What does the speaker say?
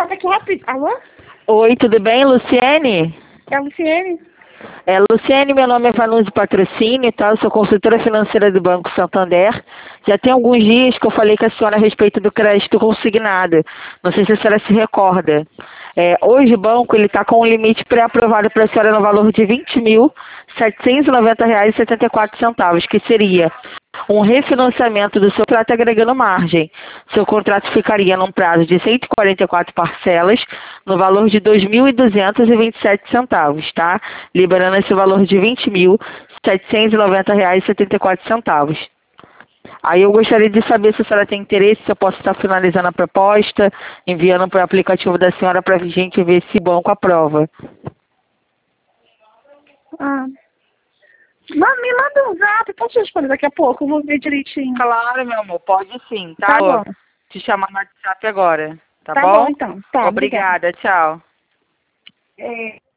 chamada aqui rápido. Alô? Oi, tudo bem, Luciene? É a Luciene? Luciene, meu nome é Vanucci Patrocínio, tá? Eu sou consultora financeira do Banco Santander. Já tem alguns dias que eu falei com a senhora a respeito do crédito consignado. Não sei se a senhora se recorda. Hoje o banco está com um limite pré-aprovado para a senhora no valor de R$ 20.790,74, que seria um refinanciamento do seu contrato agregando margem. Seu contrato ficaria num prazo de 144 parcelas, no valor de R$ 2.227, tá? Liberando esse valor de R$ 20.790,74. Aí eu gostaria de saber se a senhora tem interesse, se eu posso estar finalizando a proposta, enviando para o aplicativo da senhora para a gente ver se o banco aprova. Me manda um zap, posso responder daqui a pouco? Eu vou ver direitinho. Claro, meu amor, pode sim, tá? Tá bom. Te chamar no WhatsApp agora, tá Tá bom? bom, então. Tá, Obrigada, tchau. obrigada.